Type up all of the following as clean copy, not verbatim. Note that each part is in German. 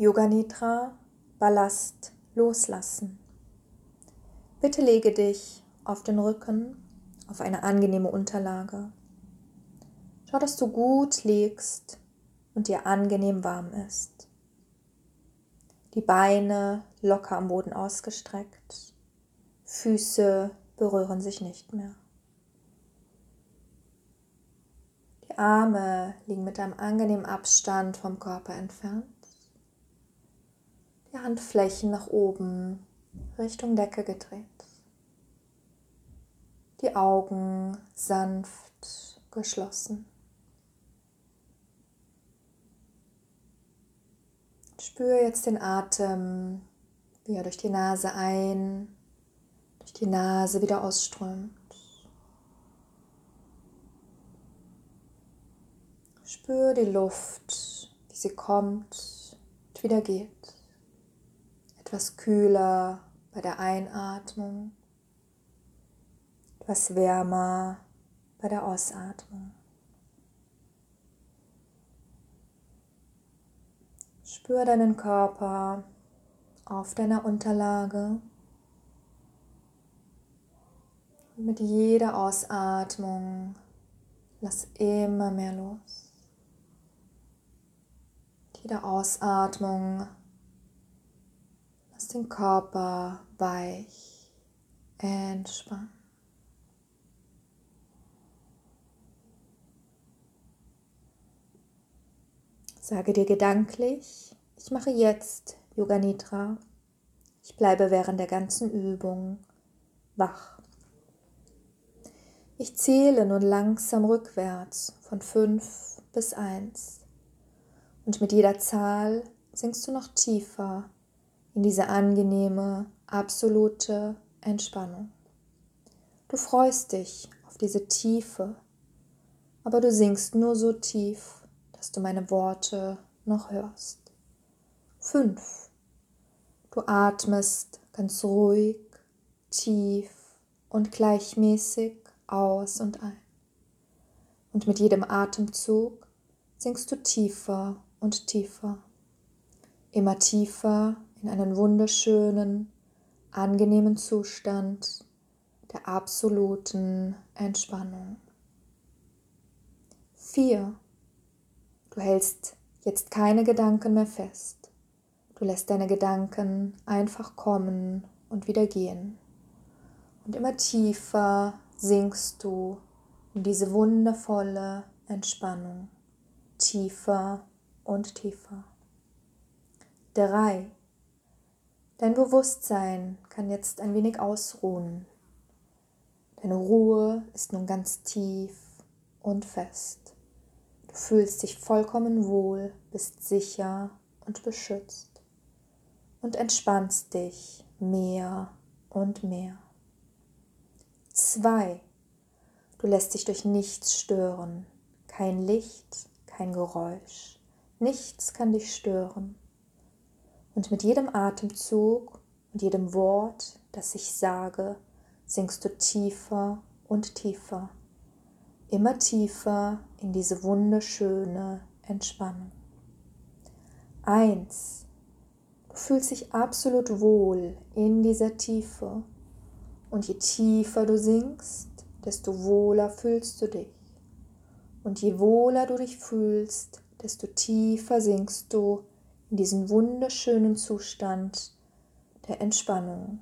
Yoga Nidra, Ballast loslassen. Bitte lege dich auf den Rücken, auf eine angenehme Unterlage. Schau, dass du gut liegst und dir angenehm warm ist. Die Beine locker am Boden ausgestreckt, Füße berühren sich nicht mehr. Die Arme liegen mit einem angenehmen Abstand vom Körper entfernt. Die Handflächen nach oben Richtung Decke gedreht. Die Augen sanft geschlossen. Spüre jetzt den Atem, wie er durch die Nase ein, durch die Nase wieder ausströmt. Spüre die Luft, wie sie kommt und wieder geht. Etwas kühler bei der Einatmung, etwas wärmer bei der Ausatmung. Spüre deinen Körper auf deiner Unterlage. Und mit jeder Ausatmung lass immer mehr los. Mit jeder Ausatmung lass den Körper weich entspannen. Sage dir gedanklich, ich mache jetzt Yoga Nidra. Ich bleibe während der ganzen Übung wach. Ich zähle nun langsam rückwärts von 5 bis 1. Und mit jeder Zahl sinkst du noch tiefer in diese angenehme, absolute Entspannung. Du freust dich auf diese Tiefe, aber du sinkst nur so tief, dass du meine Worte noch hörst. 5. Du atmest ganz ruhig, tief und gleichmäßig aus und ein. Und mit jedem Atemzug sinkst du tiefer und tiefer. Immer tiefer in einen wunderschönen, angenehmen Zustand der absoluten Entspannung. 4. Du hältst jetzt keine Gedanken mehr fest. Du lässt deine Gedanken einfach kommen und wieder gehen. Und immer tiefer sinkst du in diese wundervolle Entspannung. Tiefer und tiefer. 3. Dein Bewusstsein kann jetzt ein wenig ausruhen. Deine Ruhe ist nun ganz tief und fest. Du fühlst dich vollkommen wohl, bist sicher und beschützt und entspannst dich mehr und mehr. 2. Du lässt dich durch nichts stören. Kein Licht, kein Geräusch. Nichts kann dich stören. Und mit jedem Atemzug und jedem Wort, das ich sage, sinkst du tiefer und tiefer. Immer tiefer in diese wunderschöne Entspannung. 1. Du fühlst dich absolut wohl in dieser Tiefe. Und je tiefer du sinkst, desto wohler fühlst du dich. Und je wohler du dich fühlst, desto tiefer sinkst du in diesen wunderschönen Zustand der Entspannung.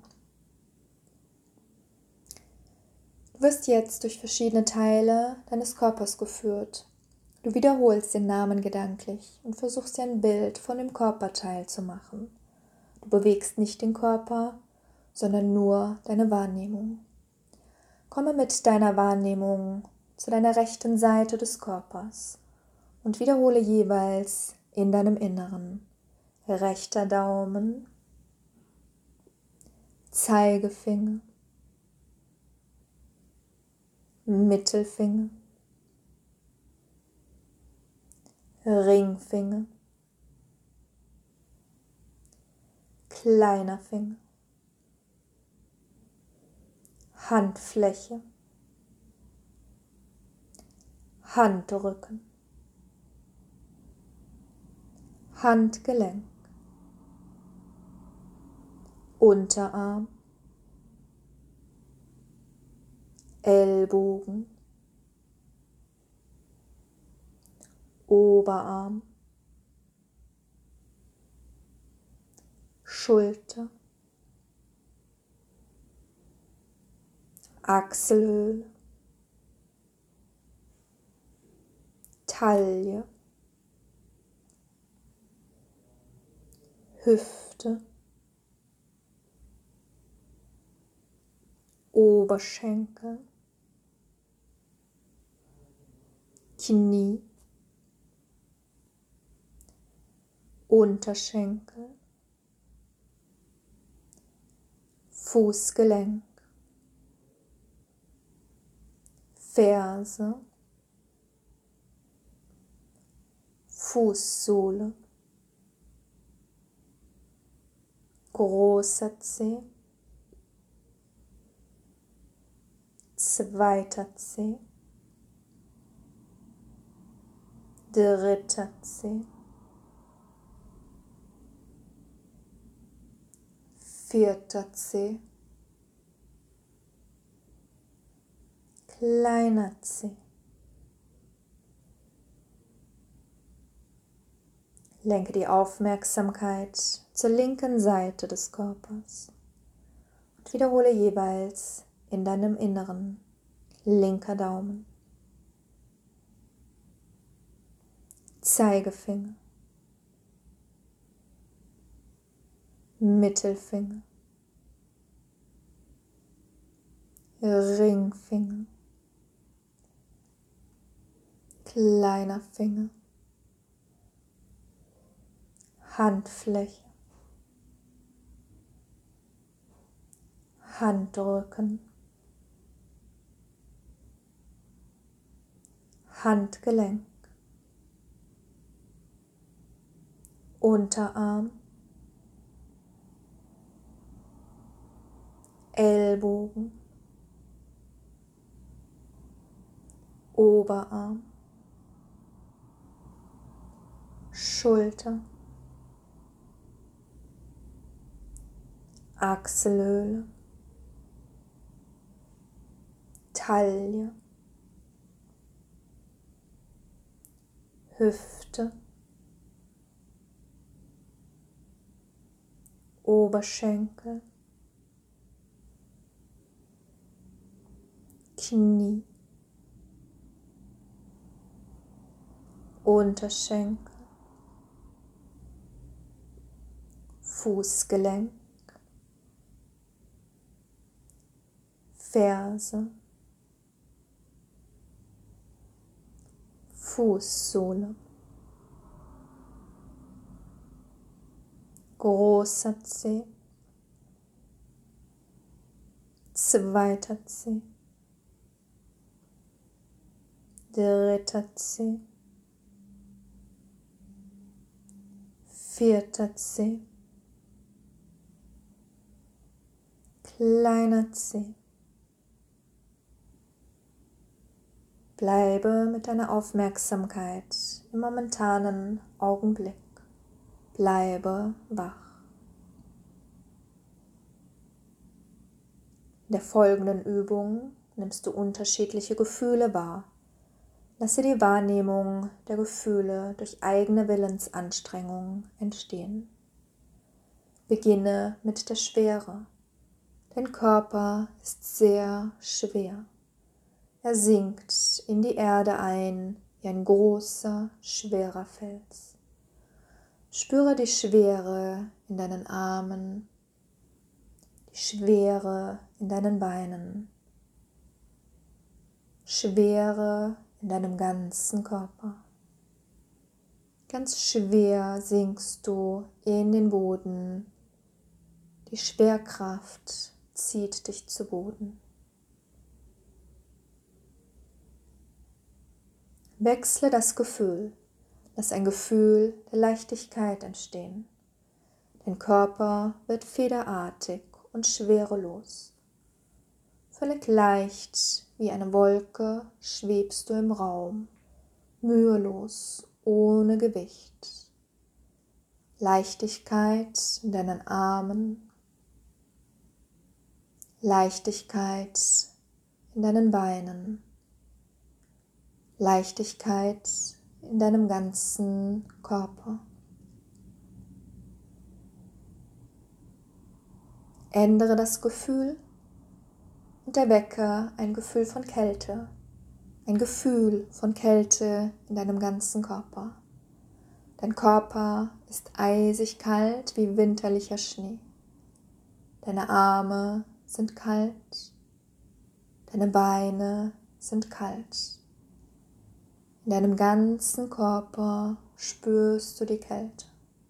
Du wirst jetzt durch verschiedene Teile deines Körpers geführt. Du wiederholst den Namen gedanklich und versuchst dir ein Bild von dem Körperteil zu machen. Du bewegst nicht den Körper, sondern nur deine Wahrnehmung. Komme mit deiner Wahrnehmung zu deiner rechten Seite des Körpers und wiederhole jeweils in deinem Inneren. Rechter Daumen, Zeigefinger, Mittelfinger, Ringfinger, kleiner Finger, Handfläche, Handrücken, Handgelenk, Unterarm, Ellbogen, Oberarm, Schulter, Achselhöhle, Taille, Hüfte, Oberschenkel, Knie, Unterschenkel, Fußgelenk, Ferse, Fußsohle, großer Zeh, zweiter Zeh, dritter Zeh, vierter Zeh, kleiner Zeh. Lenke die Aufmerksamkeit zur linken Seite des Körpers und wiederhole jeweils in deinem Inneren: linker Daumen, Zeigefinger, Mittelfinger, Ringfinger, kleiner Finger, Handfläche, Handrücken, Handgelenk, Unterarm, Ellbogen, Oberarm, Schulter, Achselhöhle, Taille, Hüfte, Oberschenkel, Knie, Unterschenkel, Fußgelenk, Ferse, Fußsohle, großer Zeh, zweiter Zeh, dritter Zeh, vierter Zeh, kleiner Zeh. Bleibe mit deiner Aufmerksamkeit im momentanen Augenblick. Bleibe wach. In der folgenden Übung nimmst du unterschiedliche Gefühle wahr. Lasse die Wahrnehmung der Gefühle durch eigene Willensanstrengung entstehen. Beginne mit der Schwere. Dein Körper ist sehr schwer. Er sinkt in die Erde ein wie ein großer, schwerer Fels. Spüre die Schwere in deinen Armen, die Schwere in deinen Beinen, Schwere in deinem ganzen Körper. Ganz schwer sinkst du in den Boden. Die Schwerkraft zieht dich zu Boden. Wechsle das Gefühl. Lass ein Gefühl der Leichtigkeit entstehen. Dein Körper wird federartig und schwerelos. Völlig leicht wie eine Wolke schwebst du im Raum, mühelos, ohne Gewicht. Leichtigkeit in deinen Armen, Leichtigkeit in deinen Beinen, Leichtigkeit in deinem ganzen Körper. Ändere das Gefühl und erwecke ein Gefühl von Kälte. Ein Gefühl von Kälte in deinem ganzen Körper. Dein Körper ist eisig kalt wie winterlicher Schnee. Deine Arme sind kalt. Deine Beine sind kalt. In deinem ganzen Körper spürst du die Kälte.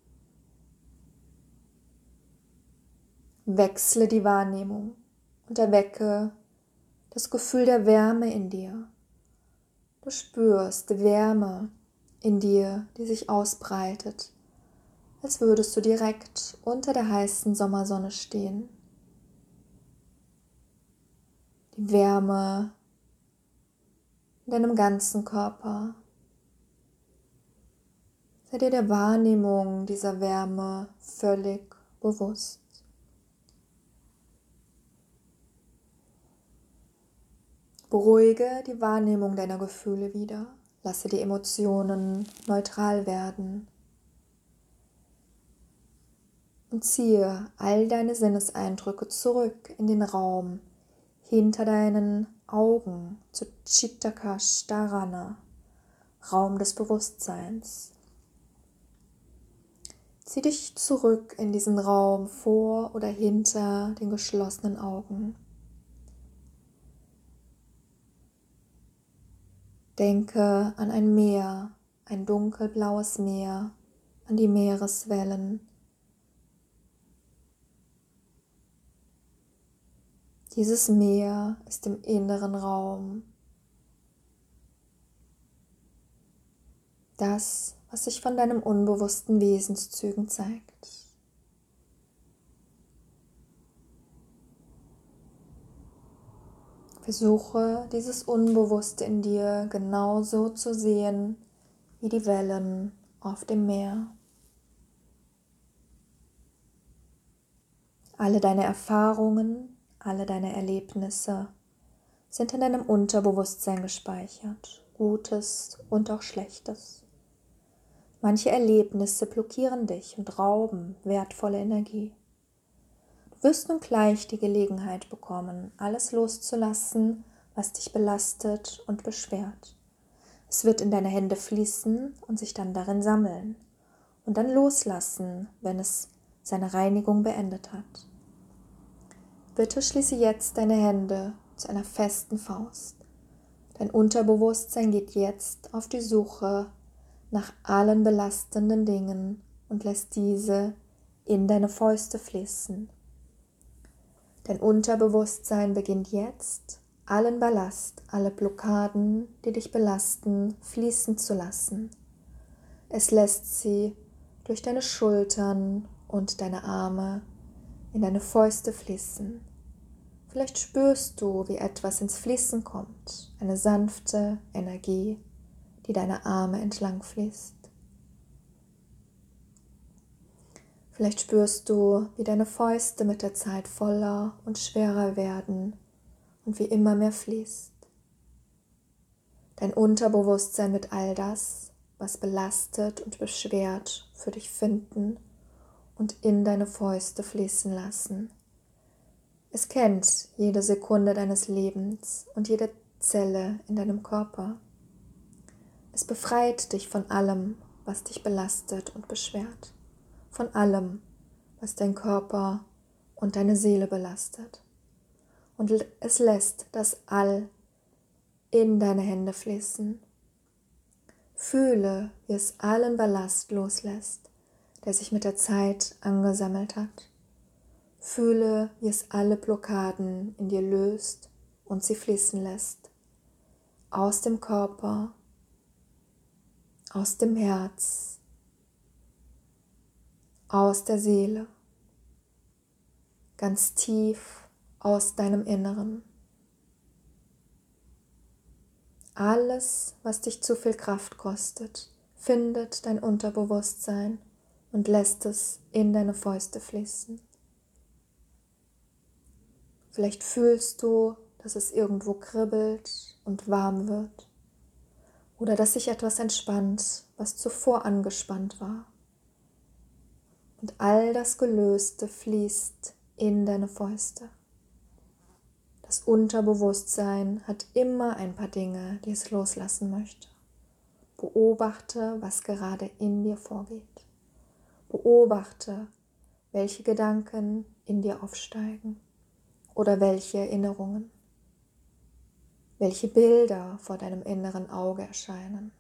Wechsle die Wahrnehmung und erwecke das Gefühl der Wärme in dir. Du spürst Wärme in dir, die sich ausbreitet, als würdest du direkt unter der heißen Sommersonne stehen. Die Wärme in deinem ganzen Körper. Sei dir der Wahrnehmung dieser Wärme völlig bewusst. Beruhige die Wahrnehmung deiner Gefühle wieder. Lasse die Emotionen neutral werden. Und ziehe all deine Sinneseindrücke zurück in den Raum hinter deinen Augen zu Chitta-Sthana, Raum des Bewusstseins. Zieh dich zurück in diesen Raum vor oder hinter den geschlossenen Augen. Denke an ein Meer, ein dunkelblaues Meer, an die Meereswellen. Dieses Meer ist im inneren Raum. Das, was sich von deinem unbewussten Wesenszügen zeigt. Versuche, dieses Unbewusste in dir genauso zu sehen wie die Wellen auf dem Meer. Alle deine Erfahrungen, alle deine Erlebnisse sind in deinem Unterbewusstsein gespeichert, Gutes und auch Schlechtes. Manche Erlebnisse blockieren dich und rauben wertvolle Energie. Du wirst nun gleich die Gelegenheit bekommen, alles loszulassen, was dich belastet und beschwert. Es wird in deine Hände fließen und sich dann darin sammeln und dann loslassen, wenn es seine Reinigung beendet hat. Bitte schließe jetzt deine Hände zu einer festen Faust. Dein Unterbewusstsein geht jetzt auf die Suche nach allen belastenden Dingen und lässt diese in deine Fäuste fließen. Dein Unterbewusstsein beginnt jetzt, allen Ballast, alle Blockaden, die dich belasten, fließen zu lassen. Es lässt sie durch deine Schultern und deine Arme in deine Fäuste fließen. Vielleicht spürst du, wie etwas ins Fließen kommt, eine sanfte Energie, die deine Arme entlang fließt. Vielleicht spürst du, wie deine Fäuste mit der Zeit voller und schwerer werden und wie immer mehr fließt. Dein Unterbewusstsein wird all das, was belastet und beschwert, für dich finden und in deine Fäuste fließen lassen. Es kennt jede Sekunde deines Lebens und jede Zelle in deinem Körper. Es befreit dich von allem, was dich belastet und beschwert. Von allem, was dein Körper und deine Seele belastet. Und es lässt das All in deine Hände fließen. Fühle, wie es allen Ballast loslässt, der sich mit der Zeit angesammelt hat. Fühle, wie es alle Blockaden in dir löst und sie fließen lässt. Aus dem Körper, aus dem Herz, aus der Seele, ganz tief aus deinem Inneren. Alles, was dich zu viel Kraft kostet, findet dein Unterbewusstsein und lässt es in deine Fäuste fließen. Vielleicht fühlst du, dass es irgendwo kribbelt und warm wird oder dass sich etwas entspannt, was zuvor angespannt war. Und all das Gelöste fließt in deine Fäuste. Das Unterbewusstsein hat immer ein paar Dinge, die es loslassen möchte. Beobachte, was gerade in dir vorgeht. Beobachte, welche Gedanken in dir aufsteigen oder welche Erinnerungen, welche Bilder vor deinem inneren Auge erscheinen.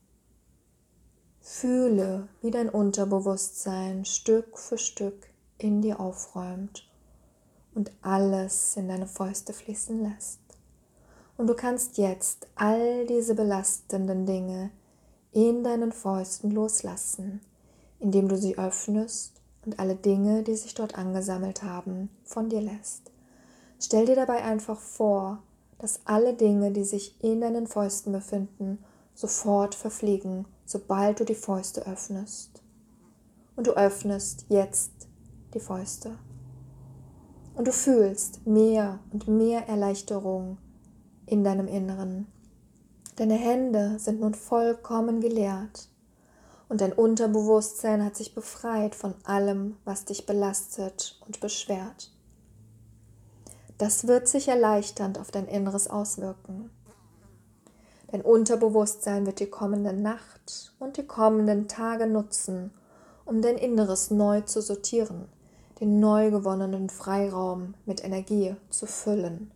Fühle, wie dein Unterbewusstsein Stück für Stück in dir aufräumt und alles in deine Fäuste fließen lässt. Und du kannst jetzt all diese belastenden Dinge in deinen Fäusten loslassen, indem du sie öffnest und alle Dinge, die sich dort angesammelt haben, von dir lässt. Stell dir dabei einfach vor, dass alle Dinge, die sich in deinen Fäusten befinden, sofort verfliegen, sobald du die Fäuste öffnest. Und du öffnest jetzt die Fäuste. Und du fühlst mehr und mehr Erleichterung in deinem Inneren. Deine Hände sind nun vollkommen geleert und dein Unterbewusstsein hat sich befreit von allem, was dich belastet und beschwert. Das wird sich erleichternd auf dein Inneres auswirken. Dein Unterbewusstsein wird die kommende Nacht und die kommenden Tage nutzen, um dein Inneres neu zu sortieren, den neu gewonnenen Freiraum mit Energie zu füllen.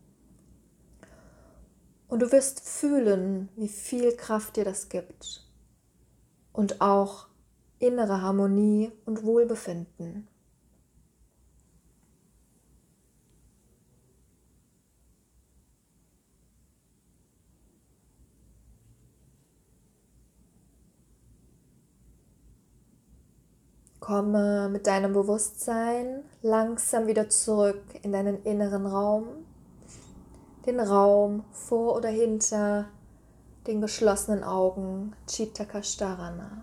Und du wirst fühlen, wie viel Kraft dir das gibt und auch innere Harmonie und Wohlbefinden. Komme mit deinem Bewusstsein langsam wieder zurück in deinen inneren Raum, den Raum vor oder hinter den geschlossenen Augen, Chitta-Kastarana.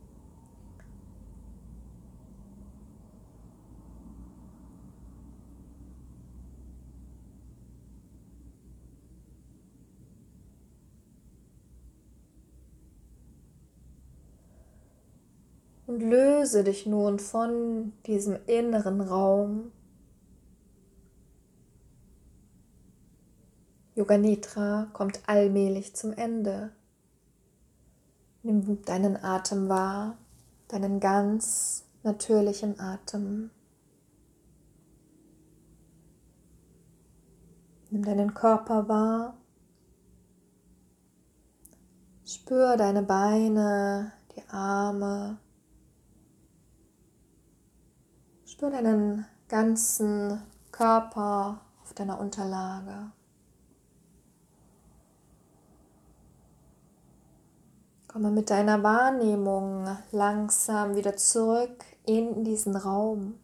Und löse dich nun von diesem inneren Raum. Yoga Nidra kommt allmählich zum Ende. Nimm deinen Atem wahr, deinen ganz natürlichen Atem. Nimm deinen Körper wahr. Spür deine Beine, die Arme. Spür deinen ganzen Körper auf deiner Unterlage. Komme mit deiner Wahrnehmung langsam wieder zurück in diesen Raum.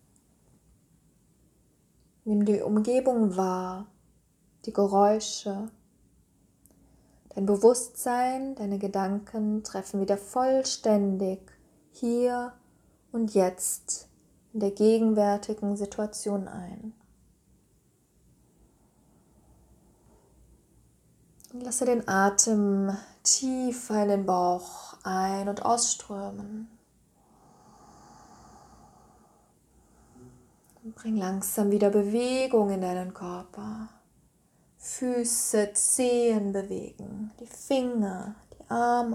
Nimm die Umgebung wahr, die Geräusche. Dein Bewusstsein, deine Gedanken treffen wieder vollständig hier und jetzt in der gegenwärtigen Situation ein. Und lasse den Atem tiefer in den Bauch ein- und ausströmen. Und bring langsam wieder Bewegung in deinen Körper. Füße, Zehen bewegen, die Finger, die Arme.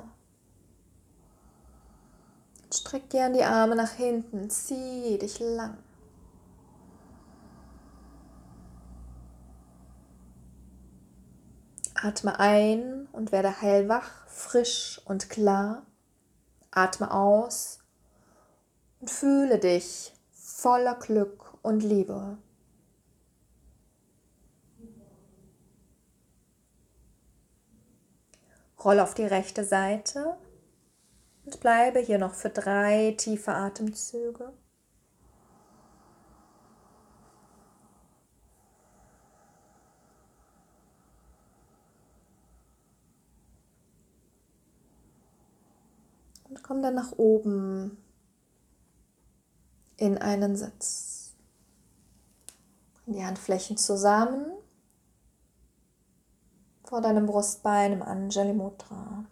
Streck gern die Arme nach hinten, zieh dich lang. Atme ein und werde hellwach, frisch und klar. Atme aus und fühle dich voller Glück und Liebe. Roll auf die rechte Seite und bleibe hier noch für 3 tiefe Atemzüge. Und komm dann nach oben in einen Sitz. Die Handflächen zusammen vor deinem Brustbein im Anjali Mudra.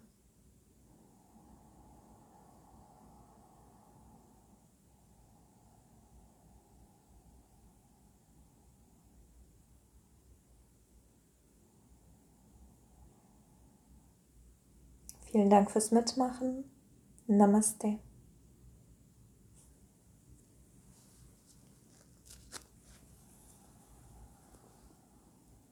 Vielen Dank fürs Mitmachen. Namaste.